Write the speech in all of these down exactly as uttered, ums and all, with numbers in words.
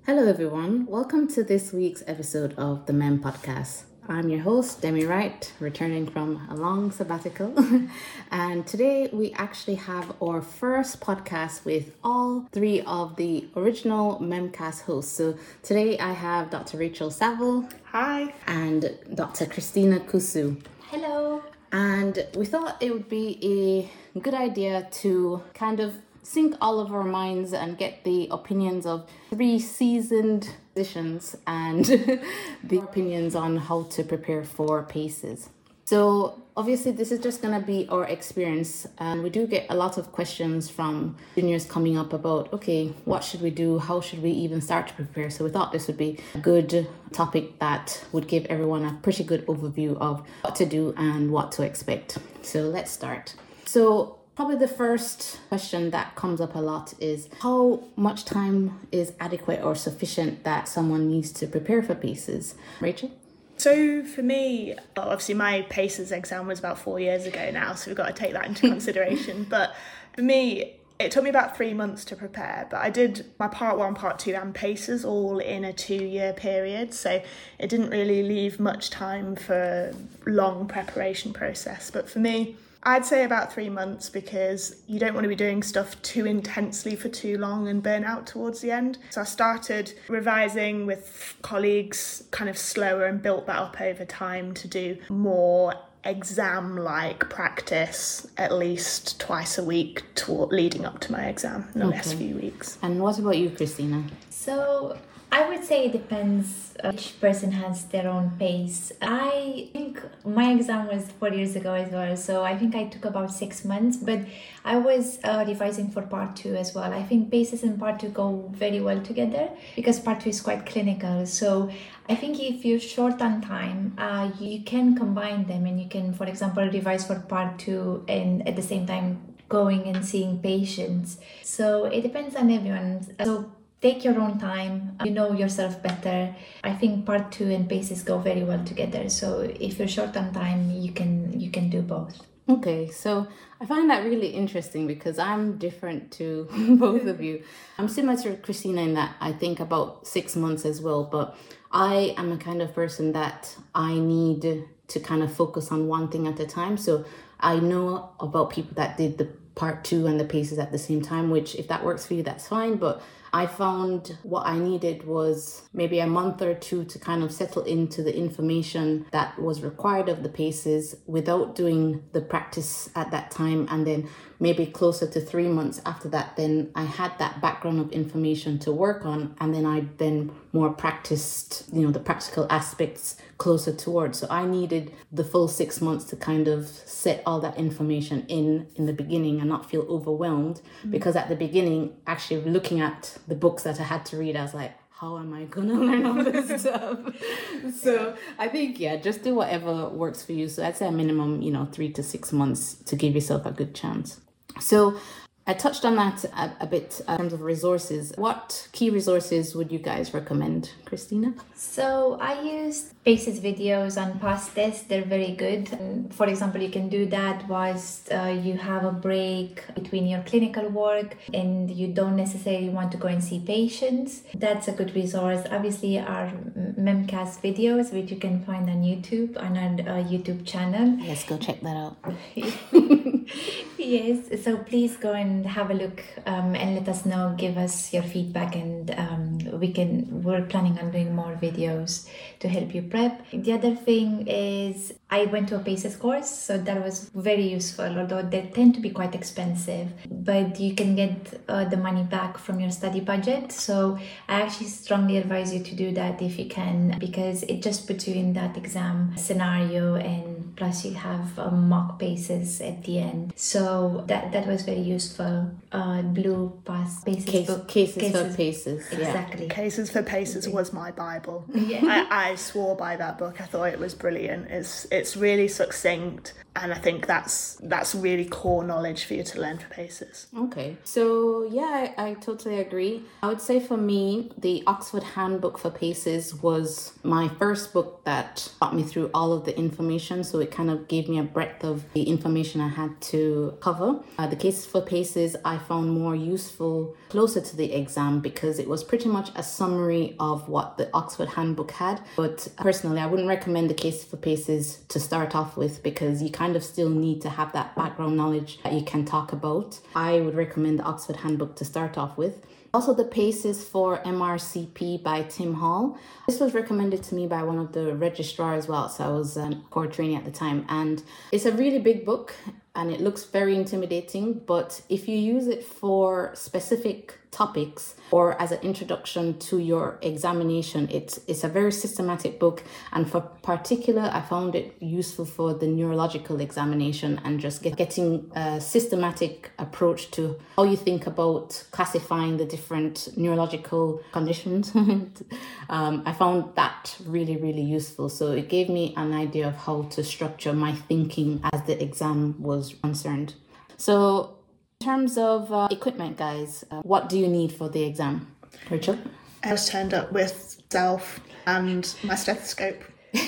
Hello everyone, welcome to this week's episode of the MEM Podcast. I'm your host, Demi Wright, returning from a long sabbatical. And today we actually have our first podcast with all three of the original MEMcast hosts. So today I have Doctor Rachel Saville. Hi. And Doctor Christina Kusu. Hello. And we thought it would be a good idea to kind of sync all of our minds and get the opinions of three seasoned physicians and the opinions on how to prepare for PACES. So obviously this is just going to be our experience, and we do get a lot of questions from juniors coming up about, okay, what should we do? How should we even start to prepare? So we thought this would be a good topic that would give everyone a pretty good overview of what to do and what to expect. So let's start. So probably the first question that comes up a lot is how much time is adequate or sufficient that someone needs to prepare for PACES? Rachel? So for me, well, obviously my PACES exam was about four years ago now, so we've got to take that into consideration. But for me, it took me about three months to prepare, but I did my part one, part two and PACES all in a two-year period, so it didn't really leave much time for a long preparation process. But for me, I'd say about three months because you don't want to be doing stuff too intensely for too long and burn out towards the end. So I started revising with colleagues kind of slower and built that up over time to do more exam-like practice at least twice a week to, leading up to my exam in the Okay. next few weeks. And what about you, Christina? So I would say it depends. Each person has their own pace. I think my exam was four years ago as well, so I think I took about six months, but I was uh, revising for part two as well. I think PACES and part two go very well together because part two is quite clinical. So I think if you're short on time, uh, you can combine them and you can, for example, revise for part two and at the same time going and seeing patients. So it depends on everyone. So take your own time, you know yourself better. I think part two and PACES go very well together. So if you're short on time, you can you can do both. Okay, so I find that really interesting because I'm different to both of you. I'm similar to Christina in that I think about six months as well, but I am a kind of person that I need to kind of focus on one thing at a time. So I know about people that did the part two and the PACES at the same time, which if that works for you, that's fine. But I found what I needed was maybe a month or two to kind of settle into the information that was required of the PACES without doing the practice at that time. And then maybe closer to three months after that, then I had that background of information to work on. And then I then more practiced, you know, the practical aspects closer towards. So I needed the full six months to kind of set all that information in in the beginning and not feel overwhelmed. Mm-hmm. Because at the beginning, actually looking at the books that I had to read, I was like, how am I gonna learn all this stuff? So I think, yeah, just do whatever works for you. So I'd say a minimum, you know, three to six months to give yourself a good chance. So I touched on that a, a bit in terms of resources. What key resources would you guys recommend, Christina? So I used PACES videos on past tests. They're very good. And for example, you can do that whilst uh, you have a break between your clinical work and you don't necessarily want to go and see patients. That's a good resource. Obviously, our MEMcast videos, which you can find on YouTube, on our uh, YouTube channel. Let's go check that out. Yes, so please go and have a look um, and let us know, give us your feedback, and um, we can, we're planning on doing more videos to help you prep. The other thing is I went to a PACES course, so that was very useful, although they tend to be quite expensive, but you can get uh, the money back from your study budget. So I actually strongly advise you to do that if you can, because it just puts you in that exam scenario, and plus you have a mock PACES at the end. So that, that was very useful. Uh, Blue Pass PACES Case, book. cases, Cases. for PACES. Exactly. Cases for PACES was my Bible. Yeah. I, I swore by that book. I thought it was brilliant. It's it's really succinct. And I think that's that's really core knowledge for you to learn for PACES. Okay. So, yeah, I, I totally agree. I would say for me, the Oxford Handbook for PACES was my first book that got me through all of the information. So it kind of gave me a breadth of the information I had to cover. Uh, the Cases for PACES I found more useful closer to the exam because it was pretty much a summary of what the Oxford Handbook had. But personally, I wouldn't recommend the Cases for PACES to start off with because you kind of still need to have that background knowledge that you can talk about. I would recommend the Oxford Handbook to start off with. Also, the PACES for M R C P by Tim Hall. This was recommended to me by one of the registrars as well, so I was um, core trainee at the time. And it's a really big book and it looks very intimidating, but if you use it for specific topics or as an introduction to your examination, it's it's a very systematic book. And for particular, I found it useful for the neurological examination and just get, getting a systematic approach to how you think about classifying the different neurological conditions. um, I found that really, really useful. So it gave me an idea of how to structure my thinking as the exam was concerned. So in terms of uh, equipment, guys, uh, what do you need for the exam? Rachel? I just turned up with self and my stethoscope.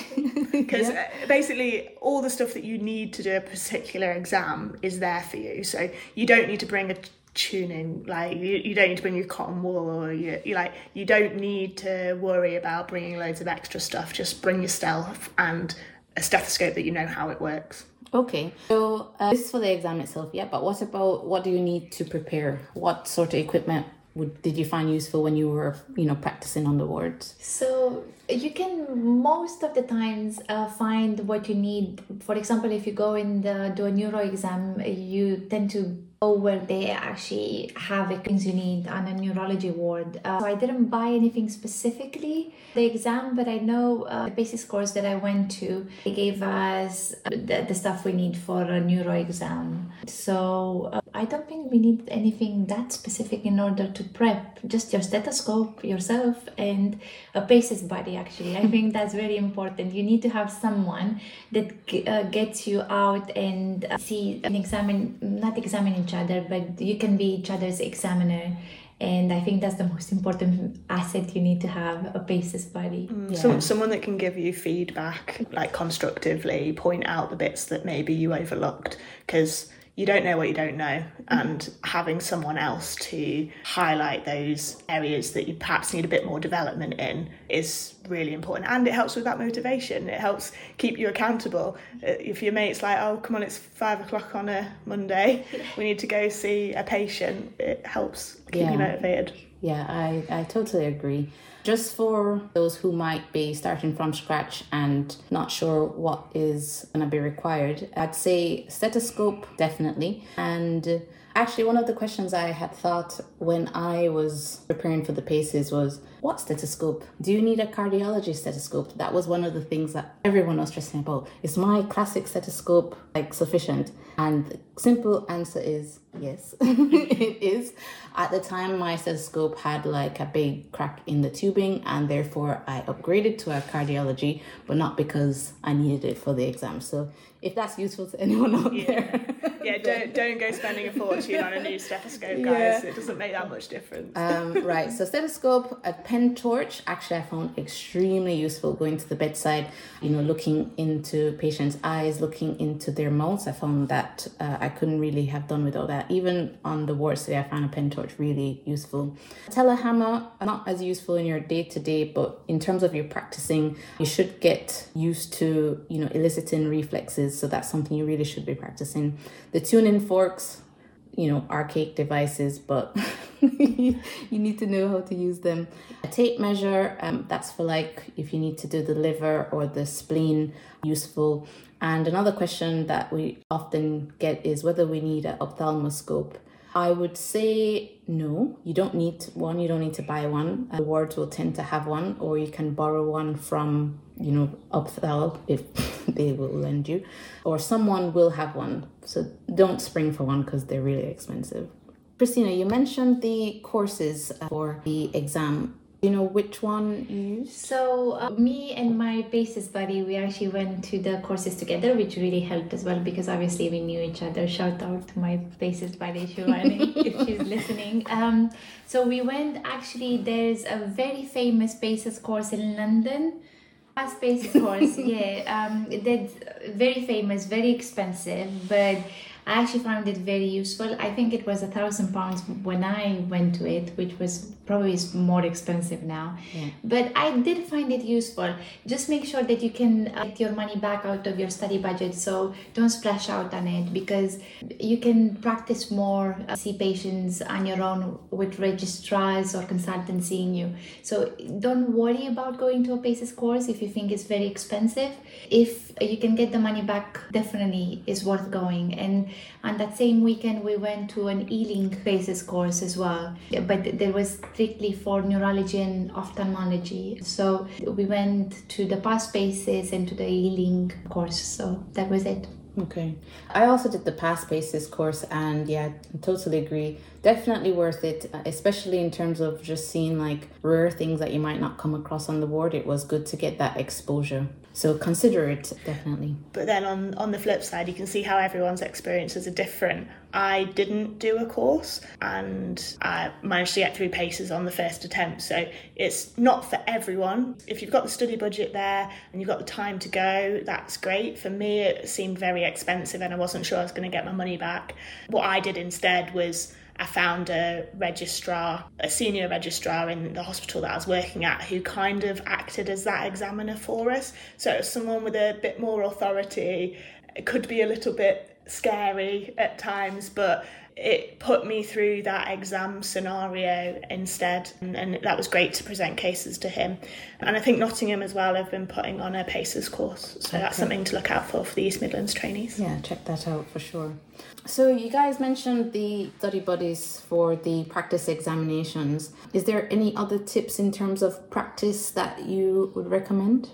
Because yeah. basically all the stuff that you need to do a particular exam is there for you. So you don't need to bring a tuning, like you, you don't need to bring your cotton wool, or you, you like you don't need to worry about bringing loads of extra stuff. Just bring your stealth and a stethoscope that you know how it works. Okay, so uh, this is for the exam itself, yeah, but what about, what do you need to prepare? What sort of equipment would did you find useful when you were, you know, practicing on the wards? So you can most of the times uh, find what you need. For example, if you go in the do a neuro exam, you tend to go where they actually have the things you need on a neurology ward. Uh, so I didn't buy anything specifically the exam, but I know uh, the basics course that I went to, they gave us the, the stuff we need for a neuro exam. So uh, I don't think we need anything that specific in order to prep. Just your stethoscope, yourself, and a PACES buddy. Actually, I think that's very important. You need to have someone that uh, gets you out and uh, see and examine, not examine each other, but you can be each other's examiner. And I think that's the most important asset you need to have, a PACES buddy. Mm, yeah. so, someone that can give you feedback, like constructively, point out the bits that maybe you overlooked, because you don't know what you don't know, and mm-hmm. having someone else to highlight those areas that you perhaps need a bit more development in is really important. And it helps with that motivation. It helps keep you accountable. If your mate's like, oh, come on, it's five o'clock on a Monday, we need to go see a patient, it helps keep yeah. you motivated. Yeah, I, I totally agree. Just for those who might be starting from scratch and not sure what is going to be required, I'd say stethoscope, definitely. And actually, one of the questions I had thought when I was preparing for the PACES was, what stethoscope? Do you need a cardiology stethoscope? That was one of the things that everyone was stressing about. Is my classic stethoscope like sufficient? And the simple answer is yes, it is. At the time, my stethoscope had like a big crack in the tubing, and therefore I upgraded to a cardiology, but not because I needed it for the exam. So if that's useful to anyone out yeah. there. Yeah, don't don't go spending a fortune on a new stethoscope, guys. Yeah. It doesn't make that much difference. Um, right, so stethoscope, a pen torch, actually I found extremely useful going to the bedside, you know, looking into patients' eyes, looking into their mouths. I found that uh, I couldn't really have done without that. Even on the wards today, I found a pen torch really useful. A telehammer, not as useful in your day-to-day, but in terms of your practicing, you should get used to, you know, eliciting reflexes. So that's something you really should be practicing. The tuning forks, you know, archaic devices, but you need to know how to use them. A tape measure, um, that's for like if you need to do the liver or the spleen, useful. And another question that we often get is whether we need an ophthalmoscope. I would say no, you don't need one. You don't need to buy one. The wards will tend to have one, or you can borrow one from, you know, Opthal if they will lend you, or someone will have one. So don't spring for one because they're really expensive. Christina, you mentioned the courses for the exam. Do you know which one you used? So uh, me and my basis buddy, we actually went to the courses together, which really helped as well because obviously we knew each other. Shout out to my basis buddy, Shivani, if she's listening. Um, so we went, actually, there's a very famous basis course in London. Fast basis course, yeah. Um, that's very famous, very expensive, but I actually found it very useful. I think it was a thousand pounds when I went to it, which was probably more expensive now. Yeah. But I did find it useful. Just make sure that you can get your money back out of your study budget. So don't splash out on it because you can practice more, uh, see patients on your own with registrars or consultants seeing you. So don't worry about going to a basis course if you think it's very expensive. If you can get the money back, definitely is worth going. And on that same weekend, we went to an E-Link basis course as well, but there was strictly for neurology and ophthalmology. So we went to the past basis and to the E-Link course. So that was it. Okay. I also did the past basis course, and yeah, I totally agree. Definitely worth it, especially in terms of just seeing like rare things that you might not come across on the ward. It was good to get that exposure. So consider it, definitely. But then on, on the flip side, you can see how everyone's experiences are different. I didn't do a course and I managed to get through PACES on the first attempt. So it's not for everyone. If you've got the study budget there and you've got the time to go, that's great. For me, it seemed very expensive and I wasn't sure I was going to get my money back. What I did instead was I found a registrar, a senior registrar in the hospital that I was working at who kind of acted as that examiner for us. So it was someone with a bit more authority. It could be a little bit scary at times, but it put me through that exam scenario instead, and, and that was great to present cases to him. And I think Nottingham as well have been putting on a PACES course, so okay. That's something to look out for for the East Midlands trainees. Yeah, check that out for sure. So you guys mentioned the study buddies for the practice examinations. Is there any other tips in terms of practice that you would recommend?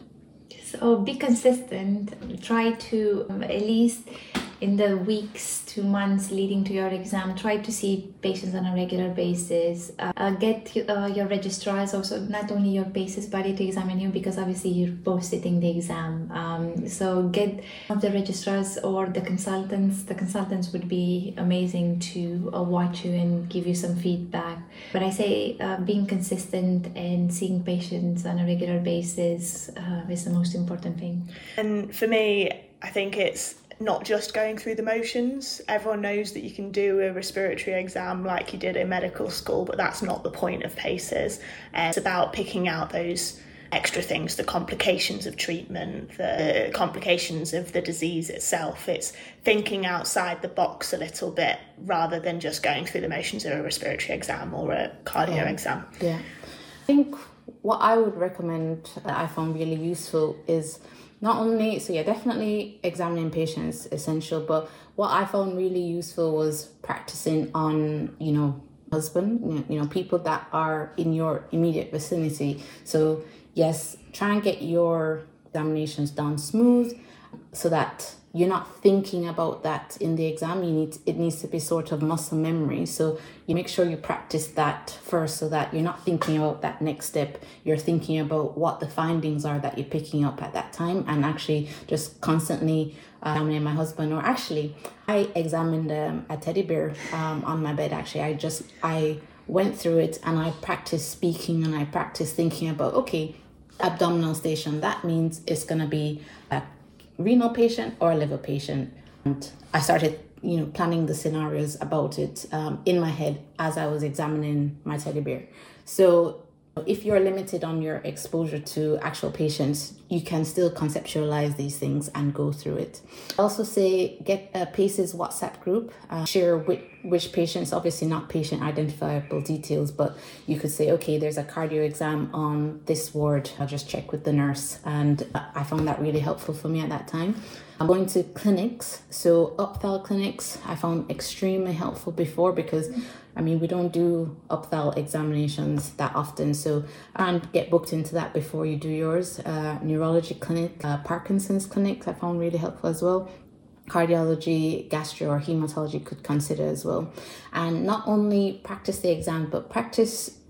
So be consistent. Try to um, at least in the weeks to months leading to your exam, try to see patients on a regular basis. Uh, uh, get uh, your registrars, also not only your basis buddy to examine you, because obviously you're both sitting the exam. Um, so get one of the registrars or the consultants. The consultants would be amazing to uh, watch you and give you some feedback. But I say uh, being consistent and seeing patients on a regular basis uh, is the most important thing. And for me, I think it's not just going through the motions. Everyone knows that you can do a respiratory exam like you did in medical school, but that's not the point of PACES. Uh, it's about picking out those extra things, the complications of treatment, the complications of the disease itself. It's thinking outside the box a little bit rather than just going through the motions of a respiratory exam or a cardio yeah. exam. Yeah. I think what I would recommend that I found really useful is not only, so yeah, definitely examining patients essential, but what I found really useful was practicing on, you know, husband, you know, people that are in your immediate vicinity. So yes, try and get your examinations done smooth so that you're not thinking about that in the exam. You need it needs to be sort of muscle memory. So you make sure you practice that first so that you're not thinking about that next step. You're thinking about what the findings are that you're picking up at that time, and actually just constantly uh, examining my husband. Or actually, I examined um, a teddy bear um, on my bed. Actually, I just I went through it and I practiced speaking and I practiced thinking about, okay, abdominal station. That means it's gonna be a renal patient or a liver patient. And I started, you know, planning the scenarios about it um, in my head as I was examining my teddy bear. So if you're limited on your exposure to actual patients, you can still conceptualize these things and go through it. Also say, get a PACES WhatsApp group, uh, share which, which patients, obviously not patient identifiable details, but you could say, okay, there's a cardio exam on this ward. I'll just check with the nurse. And I found that really helpful for me at that time. I'm going to clinics. So Upthal clinics, I found extremely helpful before because I mean, we don't do Upthal examinations that often, so and get booked into that before you do yours. Uh, neurology clinic, uh, Parkinson's clinic, I found really helpful as well. Cardiology, gastro or hematology could consider as well. And not only practice the exam, but practice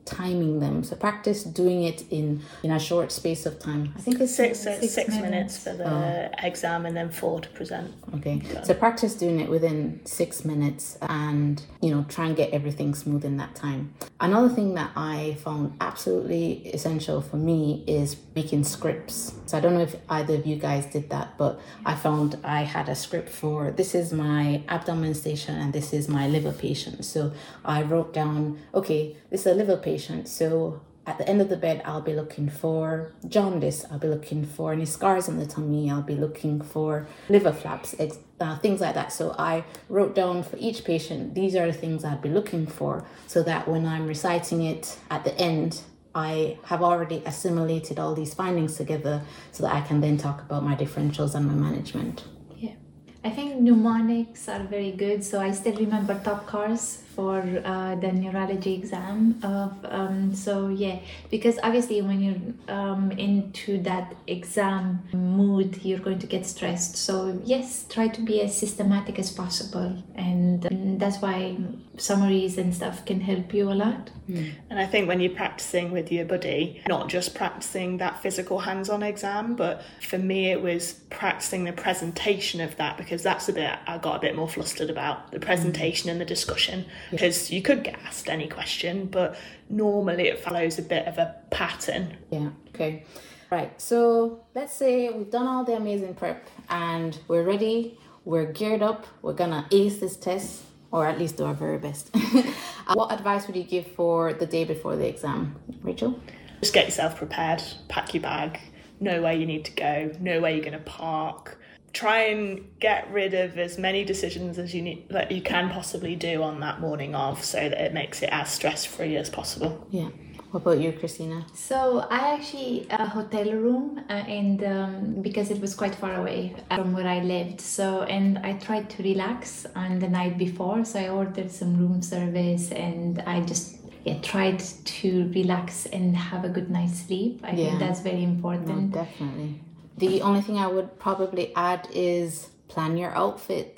timing them. So practice doing it in, in a short space of time. I think it's Six, six, six, six minutes. minutes for the Oh. exam and then four to present. Okay, so practice doing it within six minutes and, you know, try and get everything smooth in that time. Another thing that I found absolutely essential for me is making scripts. So I don't know if either of you guys did that, but I found I had a script for this is my abdomen station and this is my liver patient. So I wrote down, okay, this is a liver patient. So at the end of the bed, I'll be looking for jaundice. I'll be looking for any scars on the tummy. I'll be looking for liver flaps, ex- uh, things like that. So I wrote down for each patient, these are the things I'd be looking for, so that when I'm reciting it at the end, I have already assimilated all these findings together so that I can then talk about my differentials and my management. Yeah, I think mnemonics are very good. So I still remember top cars for uh, the neurology exam. Of um, so yeah, because obviously when you're um, into that exam mood, you're going to get stressed. So yes, try to be as systematic as possible, and um, that's why summaries and stuff can help you a lot. And I think when you're practicing with your buddy, not just practicing that physical hands-on exam, but for me it was practicing the presentation of that, because that's the bit I got a bit more flustered about, the presentation and the discussion, because you could get asked any question, but normally it follows a bit of a pattern. Yeah, okay. Right, so let's say we've done all the amazing prep and we're ready, we're geared up, we're gonna ace this test, or at least do our very best. What advice would you give for the day before the exam, Rachel? Just get yourself prepared, pack your bag, know where you need to go, know where you're going to park. Try and get rid of as many decisions as you need, that you can possibly do on that morning of, so that it makes it as stress-free as possible. Yeah. What about you, Christina? So I actually a hotel room, uh, and um, because it was quite far away from where I lived. So and I tried to relax on the night before. So I ordered some room service, and I just yeah tried to relax and have a good night's sleep. I Yeah. think that's very important. No, definitely. The only thing I would probably add is plan your outfit.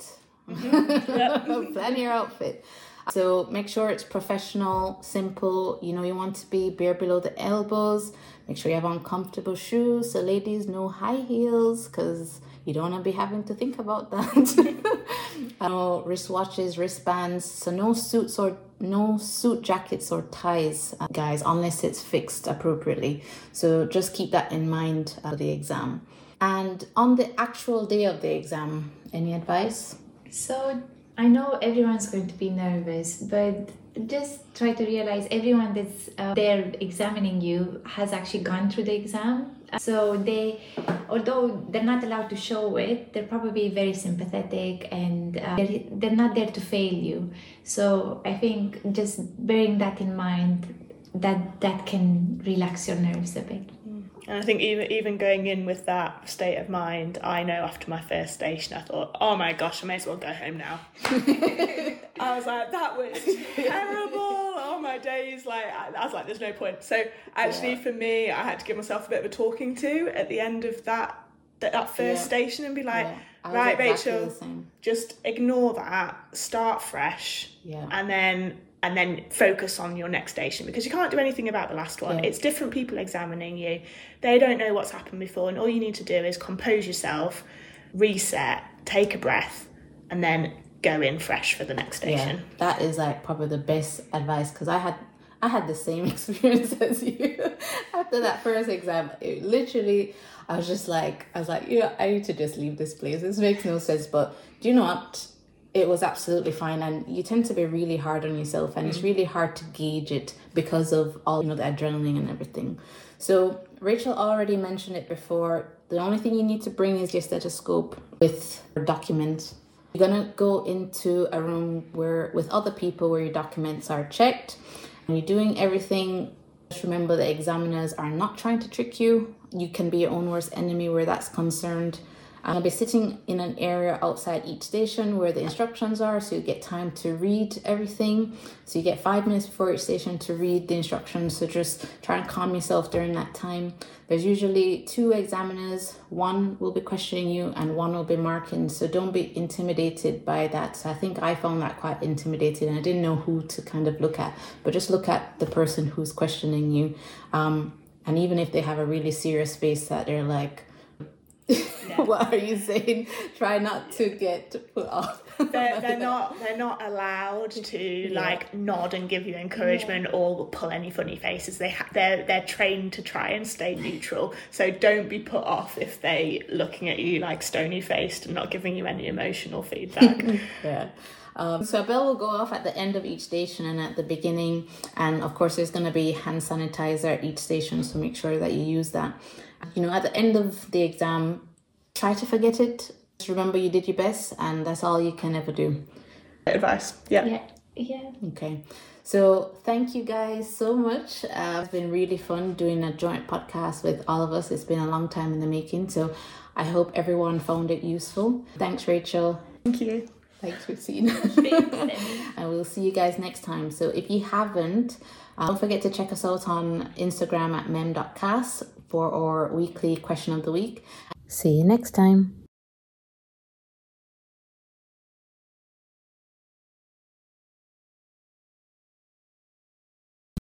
Plan your outfit. So make sure it's professional, simple. You know, you want to be bare below the elbows. Make sure you have on comfortable shoes. So ladies, no high heels, because you don't want to be having to think about that. No wristwatches, wristbands. So no suits or no suit jackets or ties, uh, guys, unless it's fixed appropriately. So just keep that in mind for the exam. And on the actual day of the exam, any advice? So I know everyone's going to be nervous, but just try to realize everyone that's uh, there examining you has actually gone through the exam. So they, although they're not allowed to show it, they're probably very sympathetic, and uh, they're, they're not there to fail you. So I think just bearing that in mind, that that can relax your nerves a bit. And I think even even going in with that state of mind, I know after my first station, I thought, oh my gosh, I may as well go home now. I was like, that was terrible. Oh my days. Like, I, I was like, there's no point. So actually yeah. for me, I had to give myself a bit of a talking to at the end of that that, that first yeah. station and be like, yeah. right, exactly Rachel, just ignore that, start fresh, yeah. and then and then focus on your next station, because you can't do anything about the last one. Yeah. It's different people examining you. They don't know what's happened before, and all you need to do is compose yourself, reset, take a breath, and then go in fresh for the next station. Yeah, that is like probably the best advice, because I had I had the same experience as you. After that first exam, it literally, I was just like, I was like, yeah, I need to just leave this place. This makes no sense. But do you know what? It was absolutely fine, and you tend to be really hard on yourself, and mm. it's really hard to gauge it because of all, you know, the adrenaline and everything. So Rachel already mentioned it before. The only thing you need to bring is your stethoscope with your documents. You're gonna go into a room where with other people where your documents are checked, and you're doing everything. Just remember, the examiners are not trying to trick you. You can be your own worst enemy where that's concerned. I'll be sitting in an area outside each station where the instructions are, so you get time to read everything. So you get five minutes before each station to read the instructions, so just try and calm yourself during that time. There's usually two examiners, one will be questioning you and one will be marking, so don't be intimidated by that. So I think I found that quite intimidating and I didn't know who to kind of look at, but just look at the person who's questioning you. Um, and even if they have a really serious face that they're like, yeah. What are you saying? Try not to get put off. they're, they're not they're not allowed to yeah. like nod and give you encouragement yeah. or pull any funny faces. They ha- they're they're trained to try and stay neutral. So don't be put off if they looking at you like stony faced and not giving you any emotional feedback. yeah. Um, so a bell will go off at the end of each station and at the beginning, and of course there's going to be hand sanitizer at each station, so make sure that you use that. You know, at the end of the exam, try to forget it. Just remember you did your best, and that's all you can ever do. Advice. Yeah. Yeah. Yeah. Okay. So thank you guys so much. Uh, it's been really fun doing a joint podcast with all of us. It's been a long time in the making, so I hope everyone found it useful. Thanks, Rachel. Thank you. Thanks, Christine. And we'll see you guys next time. So if you haven't, uh, don't forget to check us out on Instagram at mem dot cas for our weekly question of the week. See you next time.